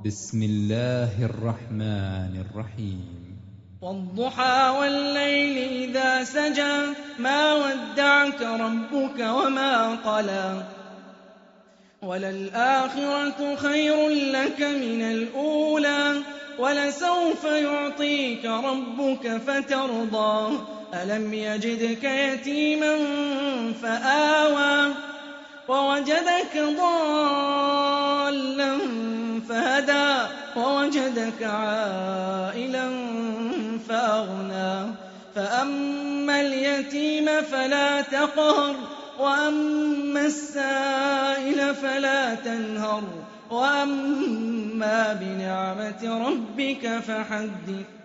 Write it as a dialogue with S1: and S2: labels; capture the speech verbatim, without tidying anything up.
S1: بسم الله الرحمن الرحيم
S2: والضحى والليل إذا سجى ما ودعك ربك وما قلى وللآخرة خير لك من الأولى ولسوف يعطيك ربك فترضى ألم يجدك يتيما فآوى ووجدك ضالا فهدى ووجدك عائلا فأغنى فأما اليتيم فلا تقهر وأما السائل فلا تنهر وأما بنعمة ربك فحدث